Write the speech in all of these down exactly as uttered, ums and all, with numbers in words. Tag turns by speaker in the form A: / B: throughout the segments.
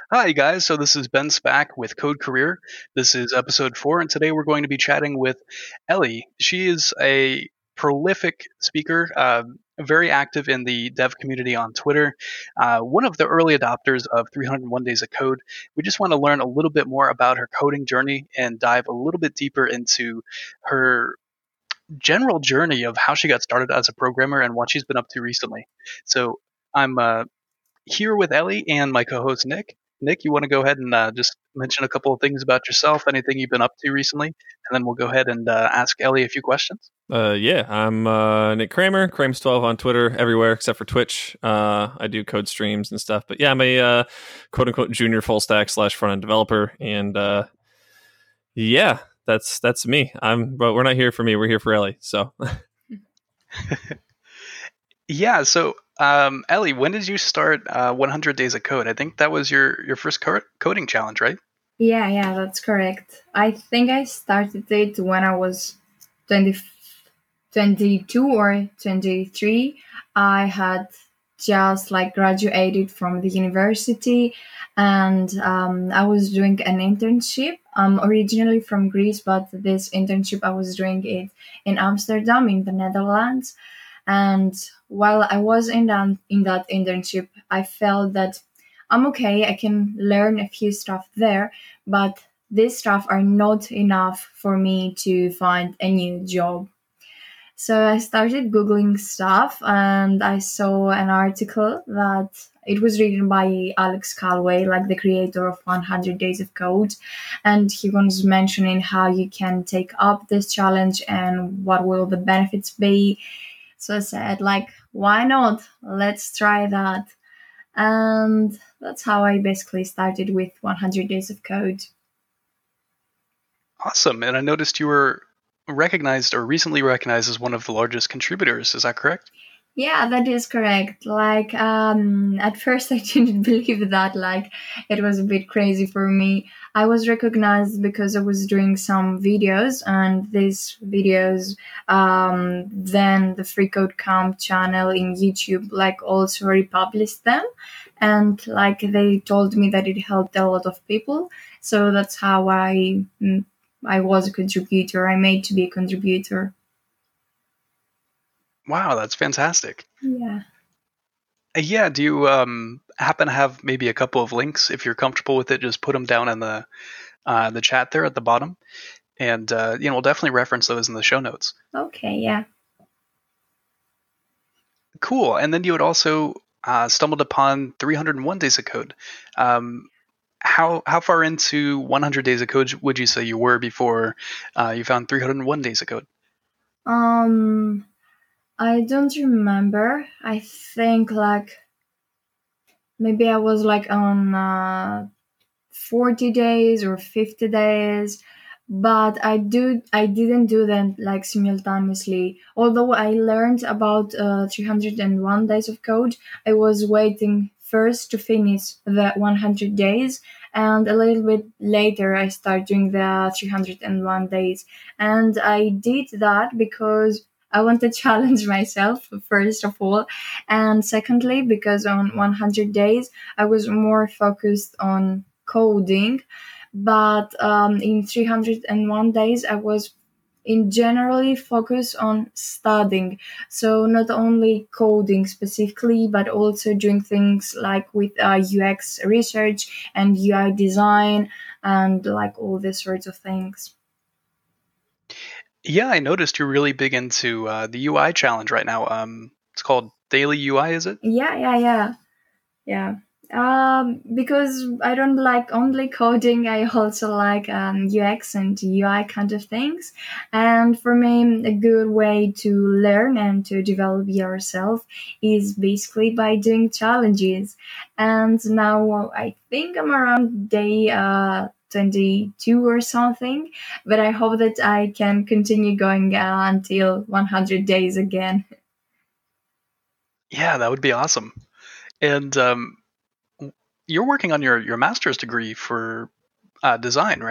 A: Hi, guys. So this is Ben Spack with Code Career. This is episode four, and today we're going to be chatting with Ellie. She is a prolific speaker, uh, very active in the dev community on Twitter, uh, one of the early adopters of three hundred one Days of Code. We just want to learn a little bit more about her coding journey and dive a little bit deeper into her general journey of how she got started as a programmer and what she's been up to recently. So I'm uh, here with Ellie and my co-host Nick. Nick, you want to go ahead and uh, just mention a couple of things about yourself, anything you've been up to recently, and then we'll go ahead and uh, ask Ellie a few questions.
B: Uh, yeah, I'm uh, Nick Kramer, Krames twelve on Twitter, everywhere except for Twitch. Uh, I do code streams and stuff, but yeah, I'm a uh, quote unquote junior full stack slash front end developer, and uh, yeah, that's that's me. I'm, but we're not here for me. We're here for Ellie. So
A: Yeah. So, um, Ellie, when did you start uh, one hundred Days of Code? I think that was your your first co- coding challenge, right?
C: Yeah, yeah, that's correct. I think I started it when I was twenty, twenty-two or twenty-three. I had just like graduated from the university, and um, I was doing an internship. I'm originally from Greece, but this internship I was doing it in Amsterdam in the Netherlands. And while I was in that, in that internship, I felt that I'm okay, I can learn a few stuff there, but these stuff are not enough for me to find a new job. So I started Googling stuff and I saw an article that it was written by Alex Calway, like the creator of one hundred Days of Code. And he was mentioning how you can take up this challenge and what will the benefits be. So I said, like, why not? Let's try that. And that's how I basically started with one hundred Days of Code.
A: Awesome. And I noticed you were recognized or recently recognized as one of the largest contributors. Is that correct?
C: Yeah, that is correct. Like, um, at first I didn't believe that. Like, it was a bit crazy for me. I was recognized because I was doing some videos, and these videos, um, then the Free Code Camp channel in YouTube, like, also republished them. And, like, they told me that it helped a lot of people. So that's how I, mm, I was a contributor. I made to be a contributor.
A: Wow, that's fantastic.
C: Yeah.
A: Uh, Yeah, do you um, happen to have maybe a couple of links? If you're comfortable with it, just put them down in the uh, the chat there at the bottom, and uh, you know we'll definitely reference those in the show notes.
C: Okay, yeah.
A: Cool. And then you had also uh, stumbled upon three hundred one Days of Code. Um, how how far into one hundred Days of Code would you say you were before uh, you found three hundred one Days of Code?
C: Um, I don't remember. I think like maybe I was like on uh, forty days or fifty days, but I do I didn't do them like simultaneously. Although I learned about uh, three hundred one days of code, I was waiting first to finish the one hundred days, and a little bit later I started doing the three hundred one days. And I did that because I want to challenge myself, first of all, and secondly because on one hundred days I was more focused on coding, but um, in three hundred one days I was in generally focused on studying. So not only coding specifically, but also doing things like with uh, U X research and U I design and like all these sorts of things.
A: Yeah, I noticed you're really big into uh, the U I challenge right now. Um, it's called Daily U I, is it?
C: Yeah, yeah, yeah, yeah. Um, because I don't like only coding, I also like um, U X and U I kind of things. And for me, a good way to learn and to develop yourself is basically by doing challenges. And now I think I'm around day uh, twenty-two or something, but I hope that I can continue going uh, until one hundred days again.
A: Yeah, that would be awesome. And um, you're working on your your master's degree for uh, design, right?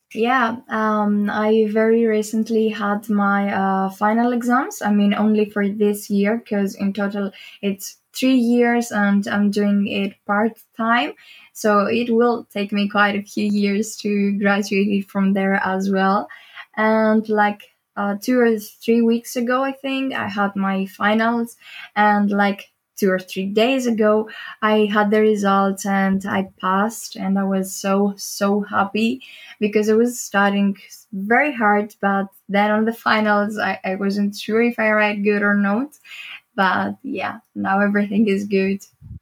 C: Yeah, um, I very recently had my uh, final exams. I mean, only for this year, because in total it's three years and I'm doing it part time. So it will take me quite a few years to graduate from there as well. And like uh, two or three weeks ago, I think I had my finals, and like two or three days ago, I had the results and I passed, and I was so, so happy because I was studying very hard, but then on the finals, I, I wasn't sure if I write good or not. But yeah, now everything is good.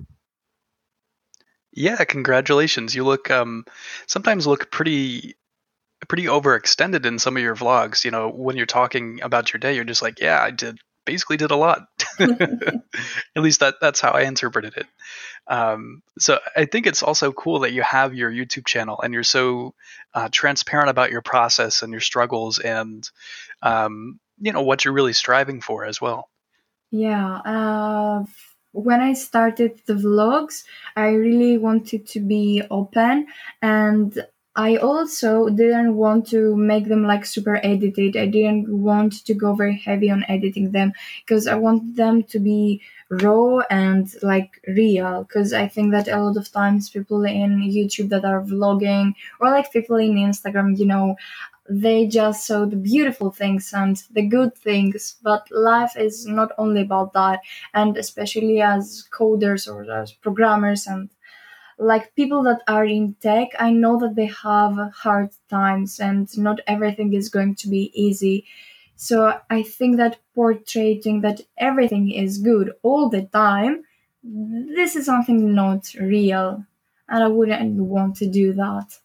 A: Yeah, congratulations. You look um sometimes look pretty pretty overextended in some of your vlogs. You know, when you're talking about your day, you're just like, yeah, I did basically did a lot. At least that that's how I interpreted it. Um, so I think it's also cool that you have your YouTube channel and you're so uh, transparent about your process and your struggles and um, you know what you're really striving for as well.
C: Yeah, uh, when I started the vlogs, I really wanted to be open, and I also didn't want to make them like super edited. I didn't want to go very heavy on editing them because I want them to be raw and like real. Because I think that a lot of times people in YouTube that are vlogging, or like people in Instagram, you know, they just saw the beautiful things and the good things, but life is not only about that. And especially as coders or as programmers and like people that are in tech, I know that they have hard times and not everything is going to be easy. So I think that portraying that everything is good all the time, this is something not real, and I wouldn't want to do that.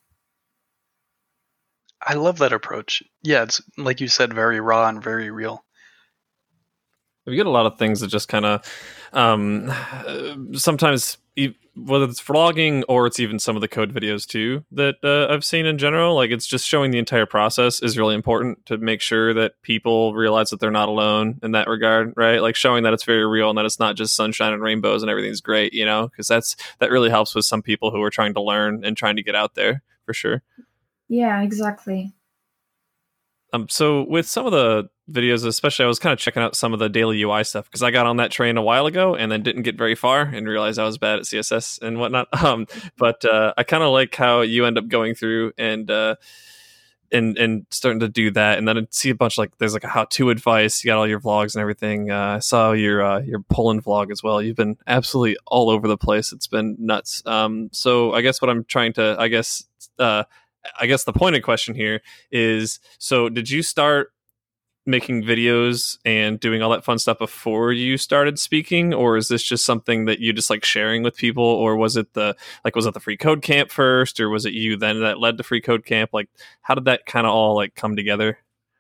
A: I love that approach. Yeah, it's like you said, very raw and very real.
B: We get a lot of things that just kind of um, sometimes e- whether it's vlogging or it's even some of the code videos too that uh, I've seen in general, like it's just showing the entire process is really important to make sure that people realize that they're not alone in that regard, right? Like showing that it's very real and that it's not just sunshine and rainbows and everything's great, you know, because that's that really helps with some people who are trying to learn and trying to get out there for sure.
C: Yeah, exactly.
B: Um, so with some of the videos, especially, I was kind of checking out some of the daily U I stuff because I got on that train a while ago and then didn't get very far and realized I was bad at C S S and whatnot. Um, but uh, I kind of like how you end up going through and uh, and and starting to do that, and then I see a bunch like there's like a how-to advice. You got all your vlogs and everything. Uh, I saw your uh, your Poland vlog as well. You've been absolutely all over the place. It's been nuts. Um, so I guess what I'm trying to, I guess. Uh, I guess the pointed question here is, so did you start making videos and doing all that fun stuff before you started speaking, or is this just something that you just like sharing with people, or was it the like was it the free code camp first, or was it you then that led to free code camp? Like how did that kind of all like come together?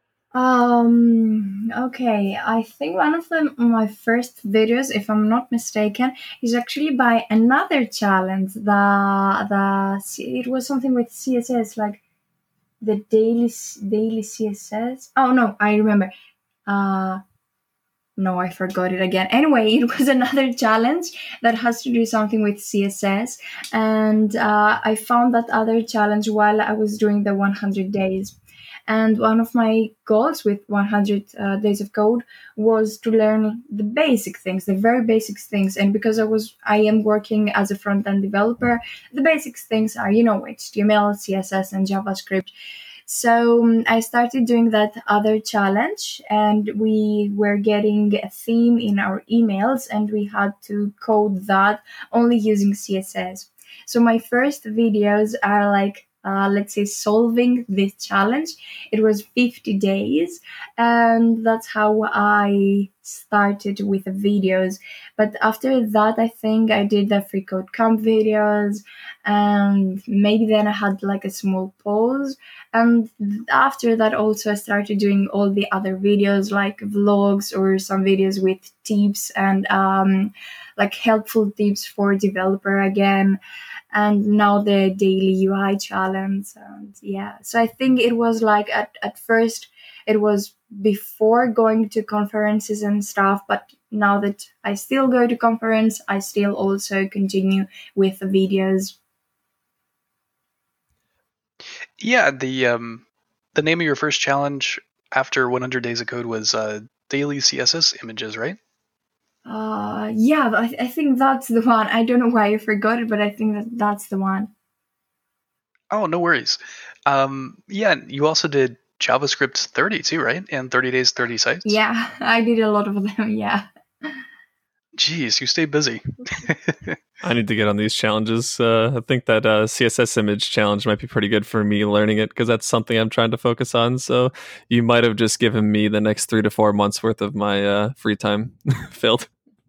C: Um, okay, I think one of the my first videos, if I'm not mistaken, is actually by another challenge. The the it was something with C S S, like the daily daily C S S. Oh no, I remember. Uh, no, I forgot it again. Anyway, it was another challenge that has to do something with C S S, and uh, I found that other challenge while I was doing the one hundred days. And one of my goals with one hundred uh, days of code was to learn the basic things, the very basic things. And because I was, I am working as a front end developer, the basic things are, you know, H T M L, C S S, and JavaScript. So um, I started doing that other challenge, and we were getting a theme in our emails, and we had to code that only using C S S. So my first videos are like, uh, let's say, solving this challenge. It was fifty days, and that's how I started with the videos. But after that, I think I did the free code camp videos, and maybe then I had like a small pause, and after that also I started doing all the other videos like vlogs or some videos with tips and um, like helpful tips for developer again, and now the daily U I challenge. And yeah, so I think it was like at, at first it was before going to conferences and stuff, but now that I still go to conference, I still also continue with the videos.
A: Yeah, the um, the name of your first challenge after one hundred Days of Code was uh, Daily C S S Images, right?
C: Uh, yeah, I, I think that's the one. I don't know why I forgot it, but I think that that's the one.
A: Oh, no worries. Um, yeah, you also did JavaScript thirty too, right? And thirty Days, thirty Sites?
C: Yeah, I did a lot of them, yeah.
A: Jeez, you stay busy.
B: I need to get on these challenges. Uh, I think that uh, C S S image challenge might be pretty good for me learning it because that's something I'm trying to focus on. So you might have just given me the next three to four months worth of my uh, free time filled.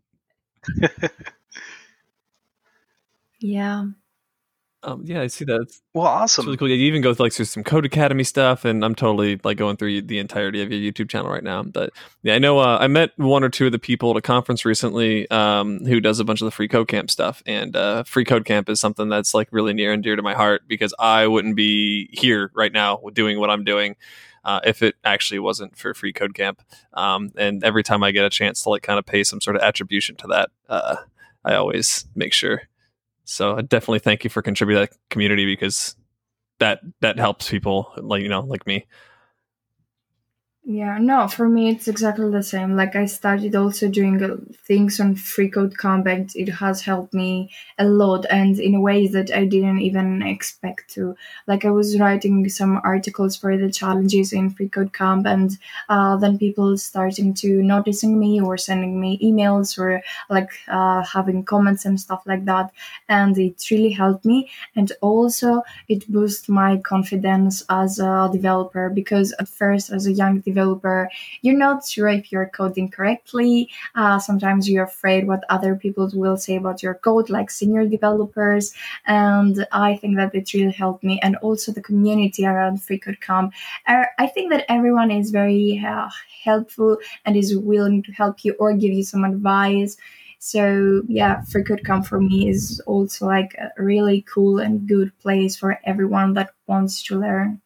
C: Yeah.
B: Um, yeah, I see that. It's,
A: well, awesome.
B: It's really cool. Yeah, you even go like through some Code Academy stuff, and I'm totally like going through the entirety of your YouTube channel right now. But yeah, I know uh, I met one or two of the people at a conference recently um, who does a bunch of the Free Code Camp stuff, and uh, Free Code Camp is something that's like really near and dear to my heart because I wouldn't be here right now doing what I'm doing uh, if it actually wasn't for Free Code Camp. Um, and every time I get a chance to like kind of pay some sort of attribution to that, uh, I always make sure. So I definitely thank you for contributing to that community because that that helps people like you know like me.
C: Yeah, no, for me it's exactly the same. Like I started also doing uh, things on Free Code Camp, and it has helped me a lot, and in ways that I didn't even expect to. Like I was writing some articles for the challenges in Free Code Camp, and uh, then people starting to noticing me or sending me emails or like uh, having comments and stuff like that, and it really helped me. And also it boosted my confidence as a developer because at first, as a young developer, you're not sure if you're coding correctly. Uh, sometimes you're afraid what other people will say about your code, like senior developers. And I think that it really helped me. And also the community around Free Code Camp. Uh, I think that everyone is very uh, helpful and is willing to help you or give you some advice. So yeah, Free Code Camp for me is also like a really cool and good place for everyone that wants to learn.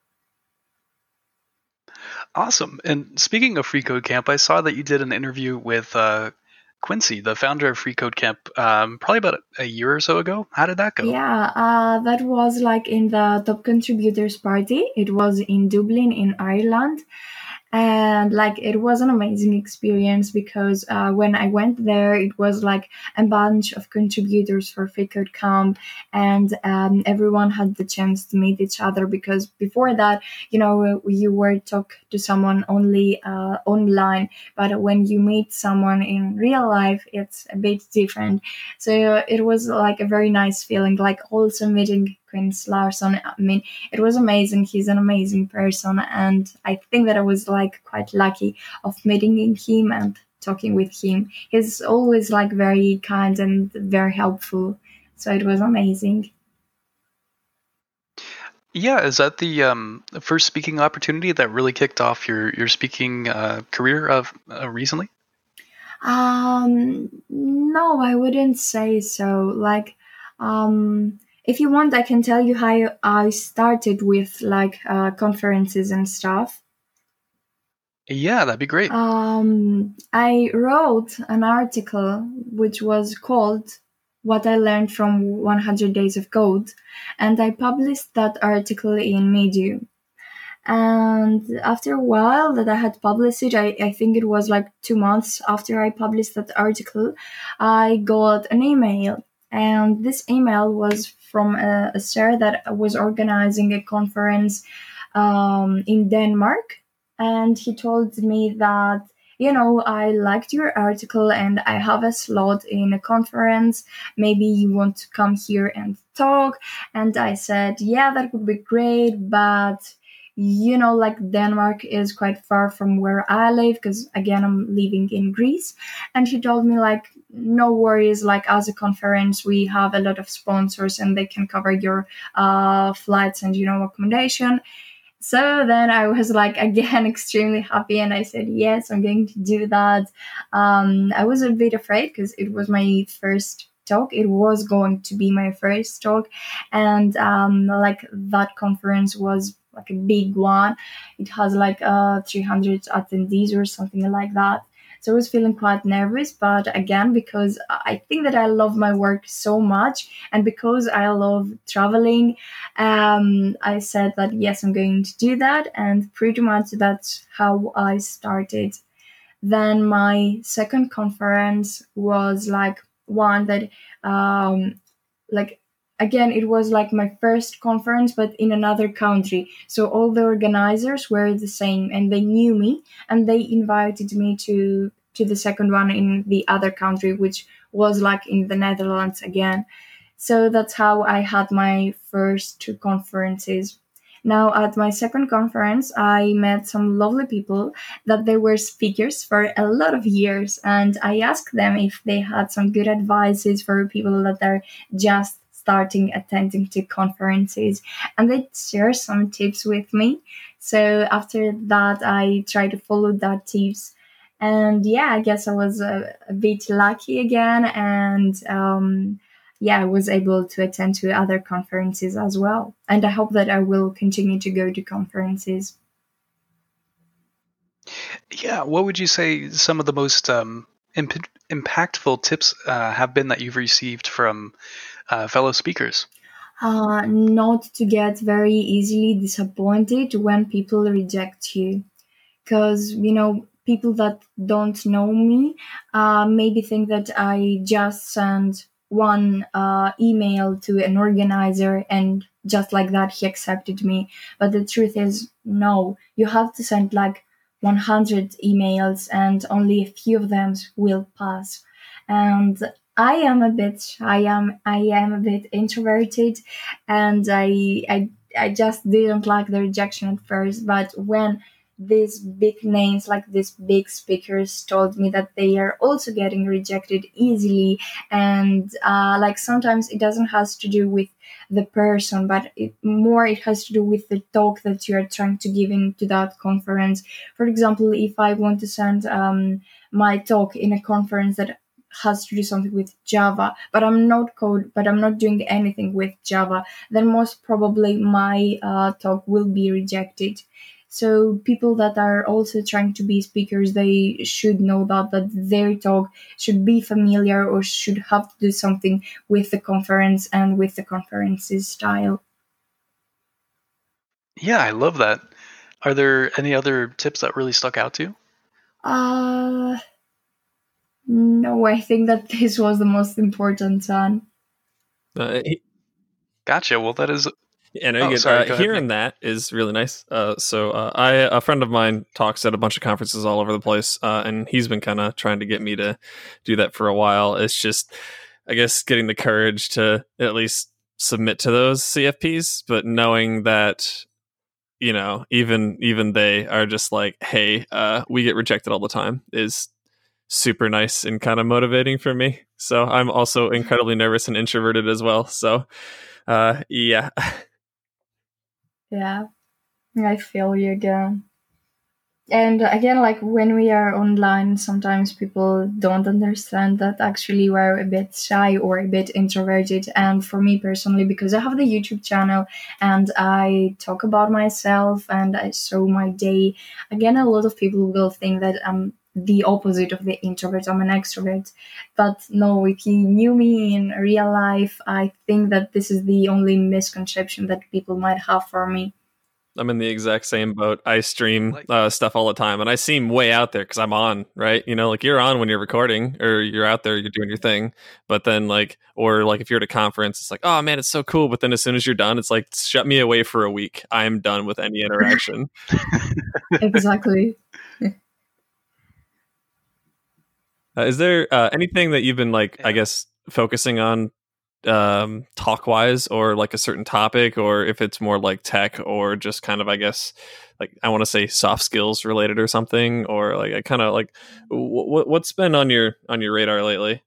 A: Awesome. And speaking of Free Code Camp, I saw that you did an interview with uh, Quincy, the founder of Free Code Camp, um, probably about a year or so ago. How did that go?
C: Yeah, uh, that was like in the Top Contributors Party. It was in Dublin in Ireland. And like it was an amazing experience because uh, when I went there, it was like a bunch of contributors for Free Code Camp, and um, everyone had the chance to meet each other because before that, you know, you were talk to someone only uh, online, but when you meet someone in real life, it's a bit different. So it was like a very nice feeling, like also meeting Quince Larson. I mean, it was amazing. He's an amazing person, and I think that I was like quite lucky of meeting him and talking with him. He's always like very kind and very helpful, so it was amazing.
A: Yeah, is that the um, first speaking opportunity that really kicked off your your speaking uh, career of uh, recently?
C: Um, no, I wouldn't say so. Like, um, if you want, I can tell you how I started with like uh, conferences and stuff.
A: Yeah, that'd be great.
C: Um, I wrote an article which was called What I Learned from one hundred Days of Code, and I published that article in Medium. And after a while that I had published it, I, I think it was like two months after I published that article, I got an email. And this email was from a, a sir that was organizing a conference um, in Denmark. And he told me that, you know, I liked your article and I have a slot in a conference. Maybe you want to come here and talk. And I said, yeah, that would be great. But you know, like Denmark is quite far from where I live because again, I'm living in Greece. And he told me like, no worries, like as a conference, we have a lot of sponsors and they can cover your uh, flights and, you know, accommodation. So then I was like, again, extremely happy. And I said, yes, I'm going to do that. Um, I was a bit afraid because it was my first talk. It was going to be my first talk. And um, like that conference was like a big one. It has like uh, three hundred attendees or something like that. So I was feeling quite nervous, but again, because I think that I love my work so much, and because I love traveling, um, I said that yes, I'm going to do that, and pretty much that's how I started. Then my second conference was like one that, um, like, again, it was like my first conference, but in another country. So all the organizers were the same, and they knew me, and they invited me to to the second one in the other country, which was like in the Netherlands again. So that's how I had my first two conferences. Now, at my second conference, I met some lovely people that they were speakers for a lot of years, and I asked them if they had some good advices for people that are just starting attending to conferences, and they share some tips with me. So after that, I tried to follow that tips, and yeah, I guess I was a, a bit lucky again, and um, yeah, I was able to attend to other conferences as well. And I hope that I will continue to go to conferences.
A: Yeah, what would you say some of the most um, imp- impactful tips uh, have been that you've received from uh, fellow speakers?
C: Uh, not to get very easily disappointed when people reject you. Because, you know, people that don't know me uh, maybe think that I just send one uh, email to an organizer and just like that he accepted me. But the truth is, no, you have to send like one hundred emails and only a few of them will pass. And I am a bit, I am, I am a bit introverted, and I, I, I just didn't like the rejection at first. But when these big names like these big speakers told me that they are also getting rejected easily, and uh, like sometimes it doesn't has to do with the person, but it, more it has to do with the talk that you are trying to give into that conference. For example, if I want to send um, my talk in a conference that has to do something with Java, but I'm not code, but I'm not doing anything with Java, then most probably my uh, talk will be rejected. So people that are also trying to be speakers, they should know that that their talk should be familiar or should have to do something with the conference and with the conference's style.
A: Yeah, I love that. Are there any other tips that really stuck out to you?
C: Uh no, I think that this was the most important one.
B: Uh, he-
A: Gotcha. Well, that is.
B: Yeah, no,
A: Oh,
B: you get
A: sorry.
B: uh,
A: Go ahead,
B: hearing
A: Nick.
B: that is really nice. Uh, so uh, I a friend of mine talks at a bunch of conferences all over the place, uh, and he's been kind of trying to get me to do that for a while. It's just, I guess, getting the courage to at least submit to those C F Ps, but knowing that, you know, even even they are just like, hey, uh, we get rejected all the time is super nice and kind of motivating for me. So I'm also incredibly nervous and introverted as well. So uh, yeah.
C: Yeah, I feel you again. And again, like when we are online, sometimes people don't understand that actually we're a bit shy or a bit introverted. And for me personally, because I have the YouTube channel and I talk about myself and I show my day, again, a lot of people will think that I'm the opposite of the introvert. I'm an extrovert. But no, if you knew me in real life, I think that this is the only misconception that people might have for me.
B: I'm in the exact same boat. I stream uh, stuff all the time, and I seem way out there because I'm on, right? You know, like you're on when you're recording, or you're out there, you're doing your thing. But then, like, or like if you're at a conference, it's like, oh man, it's so cool. But then as soon as you're done, it's like, shut me away for a week. I'm done with any interaction.
C: Exactly.
B: Uh, is there uh, anything that you've been like, I
A: Yeah.
B: guess, focusing on um talk wise, or like a certain topic, or if it's more like tech or just kind of, I guess, like I want to say soft skills related or something, or like I kind of like what what's been on your on your radar lately?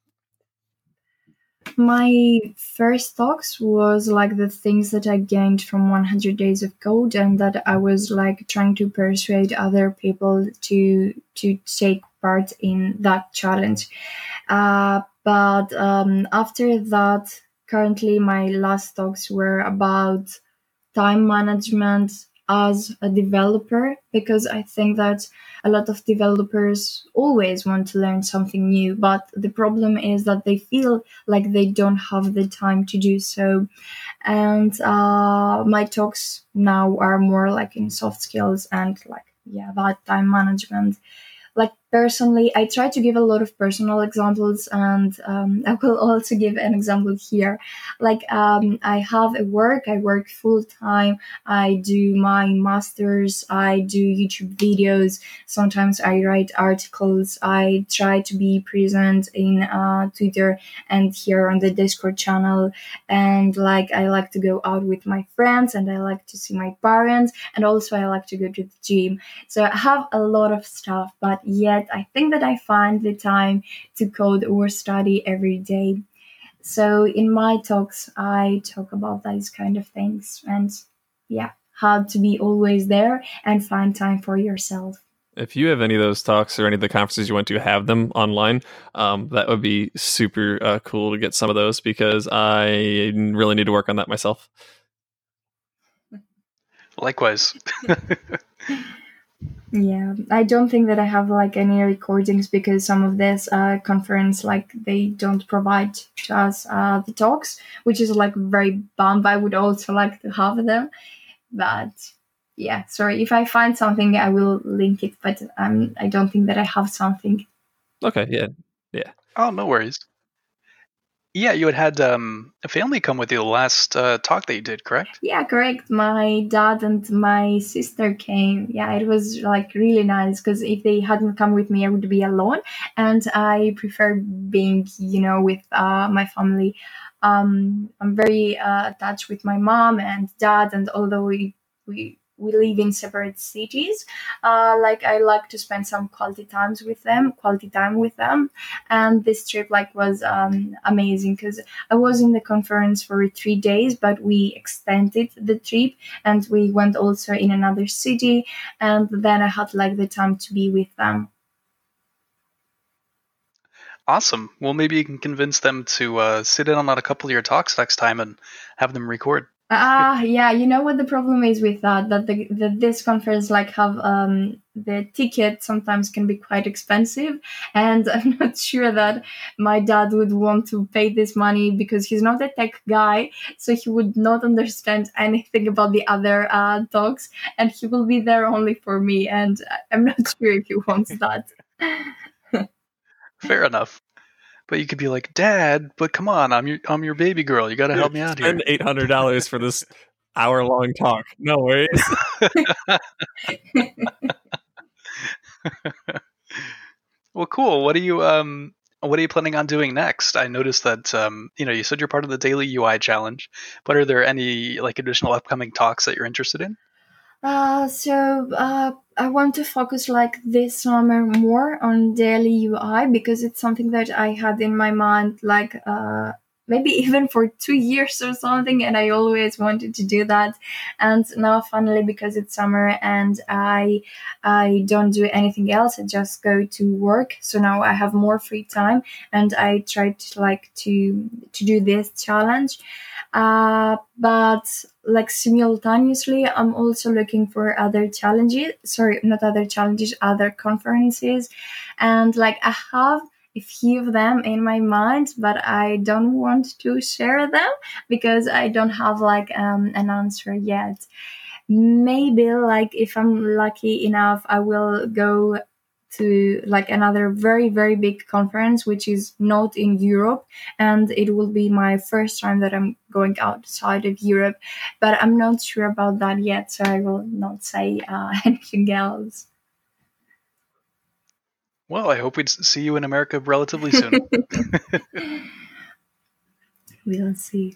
C: My first talks was like the things that I gained from one hundred Days of Code, and that I was like trying to persuade other people to to take part in that challenge. Uh, but um, after that, currently my last talks were about time management, as a developer, because I think that a lot of developers always want to learn something new, but the problem is that they feel like they don't have the time to do so. And uh, my talks now are more like in soft skills and like, yeah, that time management. Like personally, I try to give a lot of personal examples, and um, I will also give an example here. Like um, I have a work, I work full time, I do my masters, I do YouTube videos, sometimes I write articles, I try to be present in uh, Twitter and here on the Discord channel, and like I like to go out with my friends, and I like to see my parents, and also I like to go to the gym. So I have a lot of stuff, but yet I think that I find the time to code or study every day. So in my talks, I talk about these kind of things, and yeah, how to be always there and find time for yourself.
B: If you have any of those talks or any of the conferences you went to have them online, um, that would be super uh, cool to get some of those, because I really need to work on that myself.
A: Likewise.
C: Yeah, I don't think that I have like any recordings, because some of this uh, conference, like they don't provide to us uh, the talks, which is like very bummed. I would also like to have them, but yeah, sorry. If I find something, I will link it, but um, I don't think that I have something.
B: Okay, yeah, yeah.
A: Oh, no worries. Yeah, you had had um, a family come with you the last uh, talk that you did, correct?
C: Yeah, correct. My dad and my sister came. Yeah, it was like really nice, because if they hadn't come with me, I would be alone. And I prefer being, you know, with uh, my family. Um, I'm very uh, attached with my mom and dad, and although we we we live in separate cities, uh, like I like to spend some quality times with them, quality time with them. And this trip like was um, amazing, because I was in the conference for three days, but we extended the trip and we went also in another city, and then I had like the time to be with them.
A: Awesome. Well, maybe you can convince them to uh, sit in on a couple of your talks next time and have them record.
C: Ah, uh, yeah. You know what the problem is with that? That the, the this conference like have um the ticket sometimes can be quite expensive, and I'm not sure that my dad would want to pay this money, because he's not a tech guy, so he would not understand anything about the other uh, talks, and he will be there only for me, and I'm not sure if he wants that.
A: Fair enough. But you could be like, Dad, but come on, I'm your I'm your baby girl. You got to help me out here.
B: Spend eight hundred dollars for this hour long talk. No worries.
A: Well, cool. What are you um what are you planning on doing next? I noticed that um you know you said you're part of the Daily U I Challenge, but are there any like additional upcoming talks that you're interested in?
C: Uh, so uh, I want to focus like this summer more on daily U I, because it's something that I had in my mind like uh, maybe even for two years or something, and I always wanted to do that. And now finally, because it's summer and I I don't do anything else, I just go to work. So now I have more free time, and I try to like to to do this challenge. Uh, but like simultaneously, I'm also looking for other challenges. Sorry, not other challenges, other conferences. And like I have a few of them in my mind, but I don't want to share them because I don't have like um, an answer yet. Maybe like if I'm lucky enough, I will go to like another very very big conference which is not in Europe, and it will be my first time that I'm going outside of Europe, but I'm not sure about that yet, so I will not say uh, anything else.
A: Well, I hope we see you in America relatively soon.
C: We'll see.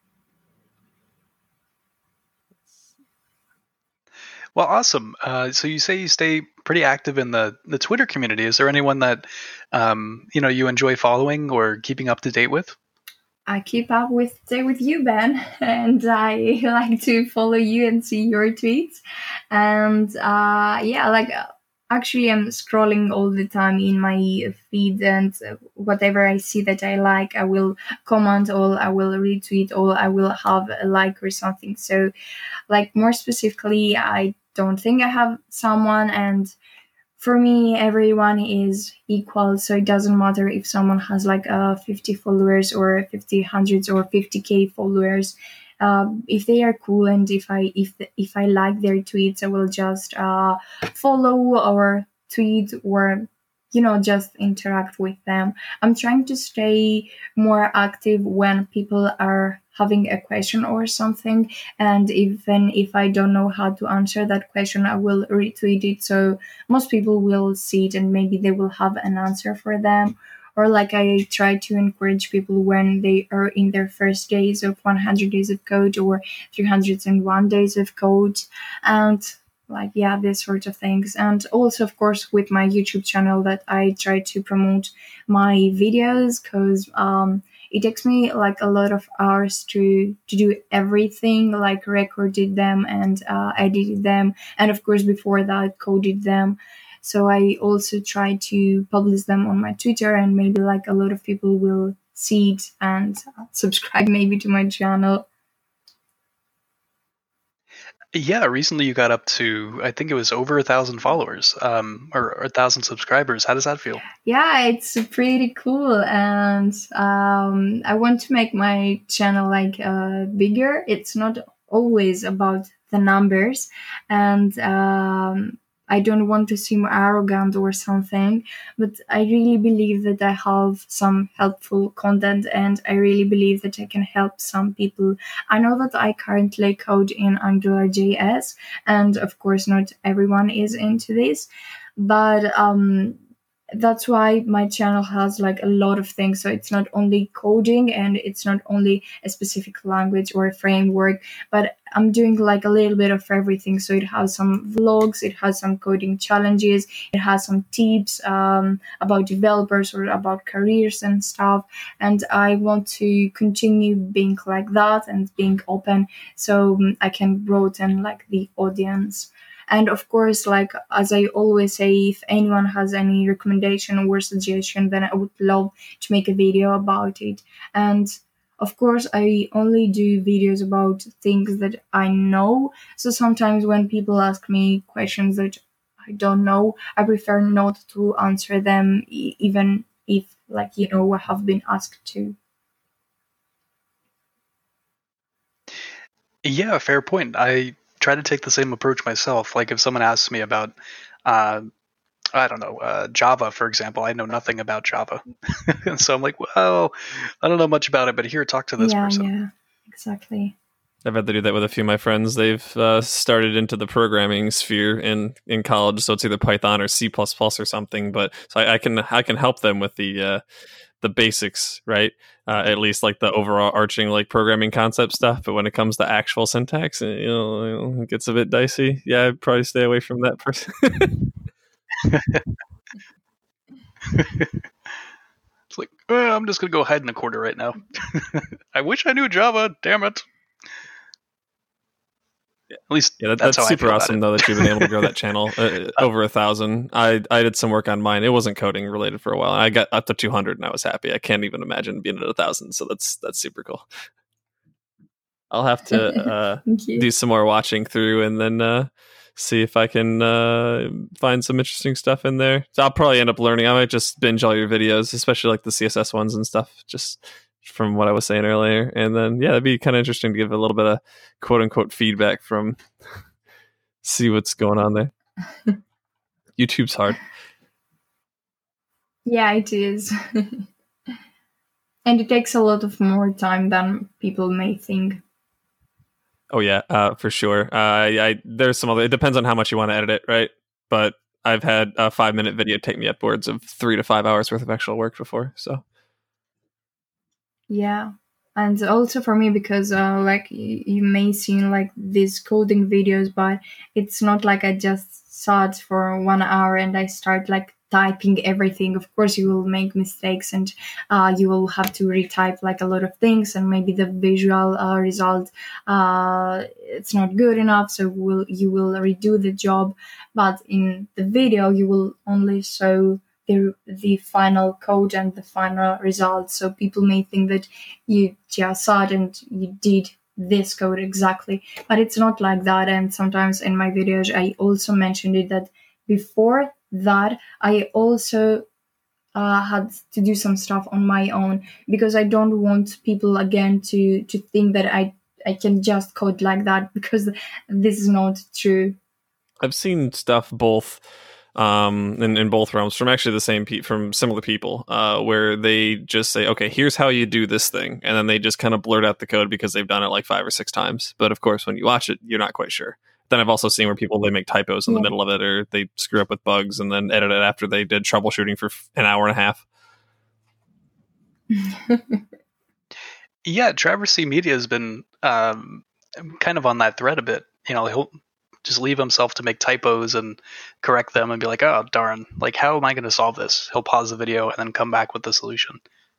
A: Well, awesome. Uh, so you say you stay pretty active in the, the Twitter community. Is there anyone that um, you know you enjoy following or keeping up to date with?
C: I keep up with with you, Ben, and I like to follow you and see your tweets. And uh, yeah, like actually I'm scrolling all the time in my feed, and whatever I see that I like, I will comment or I will retweet or I will have a like or something. So like more specifically, I don't think I have someone, and for me everyone is equal, so it doesn't matter if someone has like uh, fifty followers or fifty hundreds or fifty k followers. Um, if they are cool and if I if if I like their tweets, I will just uh, follow or tweet or you know just interact with them. I'm trying to stay more active when people are having a question or something, and even if I don't know how to answer that question, I will retweet it so most people will see it and maybe they will have an answer for them. Or like I try to encourage people when they are in their first days of one hundred days of code or three hundred one days of code, and like yeah, this sort of things. And also of course with my YouTube channel that I try to promote my videos, because um it takes me like a lot of hours to to do everything, like recorded them and uh, edited them, and of course before that coded them. So I also try to publish them on my Twitter, and maybe like a lot of people will see it and subscribe maybe to my channel.
A: Yeah, recently you got up to, I think it was over a thousand followers, um, or, or a thousand subscribers. How does that feel?
C: Yeah, it's pretty cool, and um, I want to make my channel like uh, bigger. It's not always about the numbers, and um, I don't want to seem arrogant or something, but I really believe that I have some helpful content, and I really believe that I can help some people. I know that I currently code in Angular J S, and of course, not everyone is into this, but um, that's why my channel has like a lot of things. So it's not only coding and it's not only a specific language or a framework, but I'm doing like a little bit of everything. So it has some vlogs, it has some coding challenges, it has some tips um, about developers or about careers and stuff. And I want to continue being like that and being open, so um, I can broaden like the audience. And of course, like as I always say, if anyone has any recommendation or suggestion, then I would love to make a video about it. And of course, I only do videos about things that I know. So sometimes when people ask me questions that I don't know, I prefer not to answer them, e- even if, like, you know, I have been asked to.
A: Yeah, fair point. I try to take the same approach myself. Like if someone asks me about, uh, I don't know, uh, Java, for example, I know nothing about Java. And so I'm like, well, I don't know much about it, but here, talk to this
C: Yeah,
A: person.
C: yeah, exactly.
B: I've had to do that with a few of my friends. They've uh, started into the programming sphere in, in college, so it's either Python or C plus plus or something. But so I, I can I can help them with the uh, the basics, right? Uh, at least like the overall arching like programming concept stuff. But when it comes to actual syntax, it, you know, it gets a bit dicey. Yeah, I'd probably stay away from that person.
A: It's like, oh, I'm just gonna go hide in a corner right now. I wish I knew Java. Damn it. At least
B: Yeah, that,
A: that's,
B: that's
A: how I
B: super
A: feel
B: awesome
A: about
B: though that you've been able to grow that channel uh, over a thousand. I I did some work on mine. It wasn't coding related for a while. I got up to two hundred and I was happy. I can't even imagine being at a thousand. So that's that's super cool. I'll have to uh,
C: Thank you.
B: do some more watching through and then uh, see if I can uh, find some interesting stuff in there. So I'll probably end up learning. I might just binge all your videos, especially like the C S S ones and stuff, just from what I was saying earlier. And then, yeah, it'd be kind of interesting to give a little bit of quote unquote feedback from see what's going on there. YouTube's hard.
C: Yeah, it is. And it takes a lot of more time than people may think.
B: Oh yeah, uh, for sure. Uh, I, I there's some other. It depends on how much you want to edit it, right? But I've had a five minute video take me upwards of three to five hours worth of actual work before. So
C: Yeah. And also for me, because uh, like you, you may see like these coding videos, but it's not like I just sat for one hour and I start like typing everything. Of course, you will make mistakes, and uh, you will have to retype like a lot of things, and maybe the visual uh, result uh, it's not good enough, so will you will redo the job. But in the video, you will only show the the final code and the final result. So people may think that you just saw it and you did this code exactly, but it's not like that. And sometimes in my videos, I also mentioned it that before that, I also uh, had to do some stuff on my own, because I don't want people again to to think that I I can just code like that, because this is not true.
B: I've seen stuff both um in, in both realms from actually the same pe- from similar people uh where they just say, okay, here's how you do this thing, and then they just kind of blurt out the code because they've done it like five or six times. But of course, when you watch it, you're not quite sure. Then I've also seen where people, they make typos in
C: Yeah.
B: the middle of it, or they screw up with bugs and then edit it after they did troubleshooting for f- an hour and a half.
A: Yeah, Traverse C Media has been um, kind of on that thread a bit. You know, he'll just leave himself to make typos and correct them and be like, oh, darn, like, how am I going to solve this? He'll pause the video and then come back with the solution.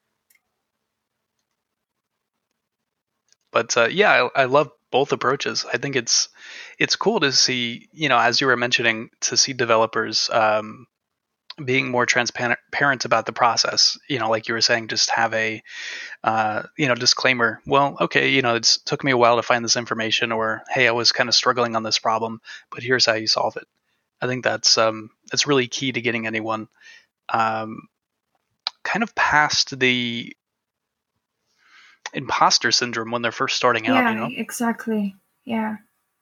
A: But uh, yeah, I, I love both approaches. I think it's it's cool to see, you know, as you were mentioning, to see developers um, being more transparent about the process. You know, like you were saying, just have a uh, you know disclaimer. Well, okay, you know, it's took me a while to find this information, or hey, I was kind of struggling on this problem, but here's how you solve it. I think that's um, that's really key to getting anyone um, kind of past the imposter syndrome when they're first starting out.
C: Yeah,
A: You know,
C: exactly. Yeah.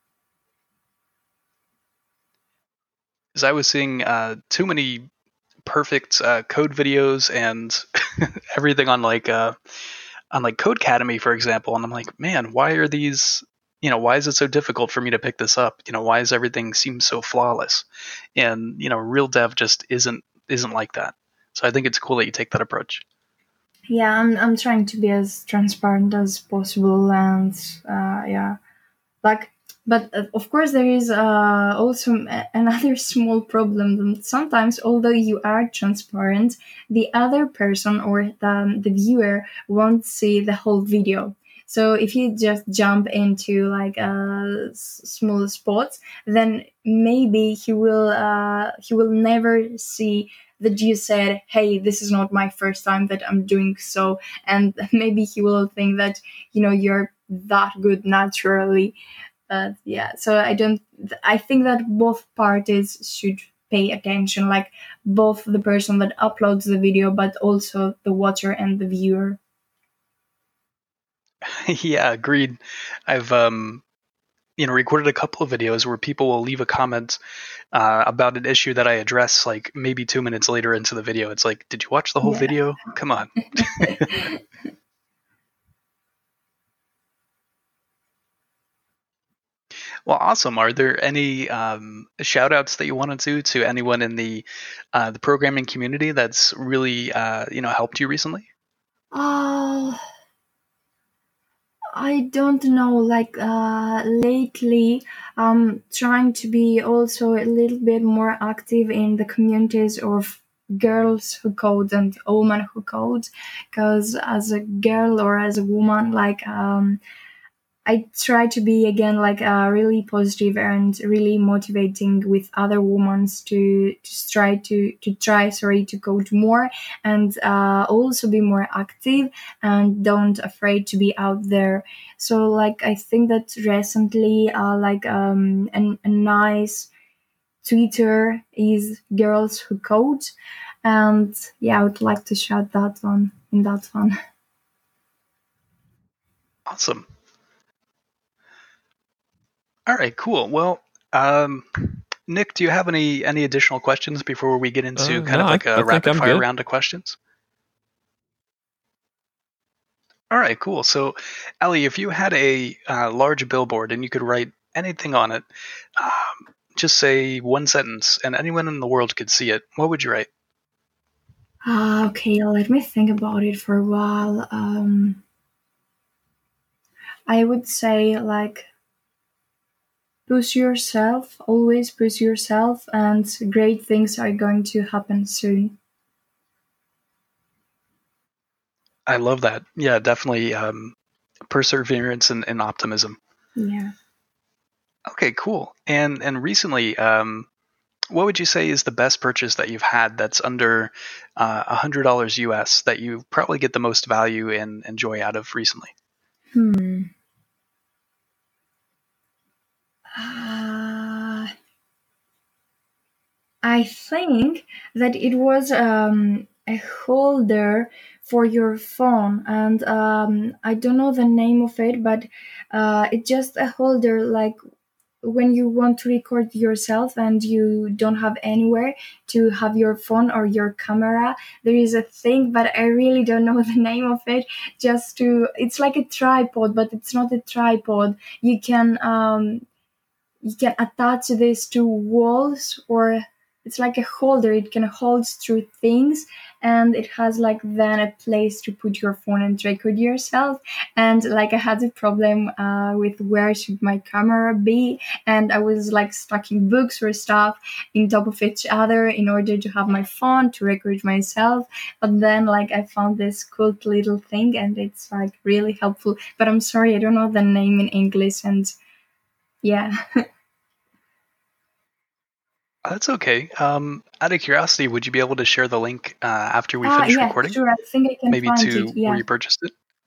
A: because I was seeing uh, too many perfect uh, code videos and everything on like uh, on like Codecademy, for example, and I'm like, man, why are these? You know, why is it so difficult for me to pick this up? You know, why does everything seem so flawless? And you know, real dev just isn't isn't like that. So I think it's cool that you take that approach.
C: Yeah, I'm I'm trying to be as transparent as possible, and uh, yeah, like, but uh, of course there is uh, also a- another small problem. That sometimes, although you are transparent, the other person or the the viewer won't see the whole video. So if you just jump into like a s- small spots, then maybe he will uh, he will never see that you said, hey, this is not my first time that I'm doing so. And maybe he will think that, you know, you're that good naturally. But yeah, so I don't, I think that both parties should pay attention, like both the person that uploads the video, but also the watcher and the viewer.
A: Yeah, agreed. I've um, you know recorded a couple of videos where people will leave a comment uh, about an issue that I address like maybe two minutes later into the video. It's like, did you watch the whole
C: Yeah.
A: video? Come on. Well, awesome. Are there any um, shout outs that you wanted to to anyone in the uh, the programming community that's really uh, you know helped you recently?
C: Oh, I don't know. Like uh, lately, I'm trying to be also a little bit more active in the communities of girls who code and women who code, because as a girl or as a woman, like um, I try to be again like uh, really positive and really motivating with other women to to try to to try sorry to code more, and uh, also be more active and don't afraid to be out there. So like I think that recently uh, like um an, a nice Twitter is Girls Who Code, and yeah, I would like to shout that one in that one.
A: Awesome. All right, cool. Well, um, Nick, do you have any any additional questions before we get into
B: Uh,
A: kind
B: no,
A: of
B: I,
A: like
B: I
A: a
B: think
A: rapid
B: I'm
A: fire
B: good.
A: round of questions? All right, cool. So, Ellie, if you had a uh, large billboard and you could write anything on it, um, just say one sentence, and anyone in the world could see it, what would you write?
C: Ah, okay, let me think about it for a while. Um, I would say like push yourself, always push yourself, and great things are going to happen soon.
A: I love that. Yeah, definitely um, perseverance and, and optimism.
C: Yeah.
A: Okay, cool. And and recently, um, what would you say is the best purchase that you've had that's under uh, one hundred dollars U S that you probably get the most value and, and joy out of recently?
C: Hmm. Uh, I think that it was um, a holder for your phone, and um, I don't know the name of it, but uh, it's just a holder like when you want to record yourself and you don't have anywhere to have your phone or your camera. There is a thing, but I really don't know the name of it. Just to, it's like a tripod, but it's not a tripod. You can um, you can attach this to walls, or it's like a holder. It can hold through things, and it has like then a place to put your phone and record yourself. And like I had a problem uh, with where should my camera be, and I was like stacking books or stuff in top of each other in order to have my phone to record myself. But then like I found this cool little thing, and it's like really helpful. But I'm sorry, I don't know the name in English, and yeah.
A: That's okay. Um, out of curiosity, would you be able to share the link uh, after we
C: Ah,
A: finish
C: yeah,
A: recording?
C: sure. I think I can
A: Maybe
C: find
A: to
C: it.
A: where
C: Yeah.
A: you purchased it?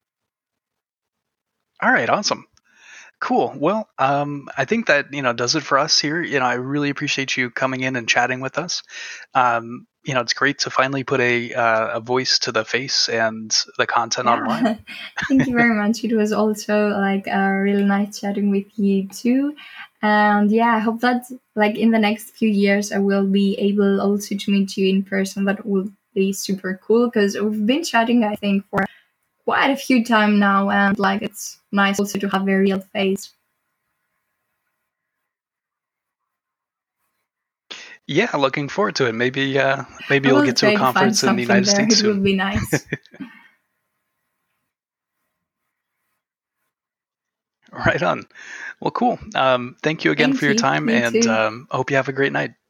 A: All right, awesome. Cool. Well, um, I think that, you know, does it for us here. You know, I really appreciate you coming in and chatting with us. Um, you know, it's great to finally put a uh, a voice to the face and the content online.
C: Yeah. Thank you very much. It was also like uh, really nice chatting with you too. And yeah, I hope that like in the next few years I will be able also to meet you in person. That will be super cool because we've been chatting, I think, for quite a few time now, and like it's nice also to have a real face.
A: Yeah, looking forward to it. Maybe uh, maybe
C: I
A: you'll
C: will
A: get to a
C: try to find
A: conference in the
C: something
A: United
C: there.
A: States
C: It will
A: soon.
C: be nice.
A: Right on. Well, cool. Um, thank you again
C: Thank
A: for your
C: you.
A: time,
C: You
A: and
C: too.
A: um, I hope you have a great night.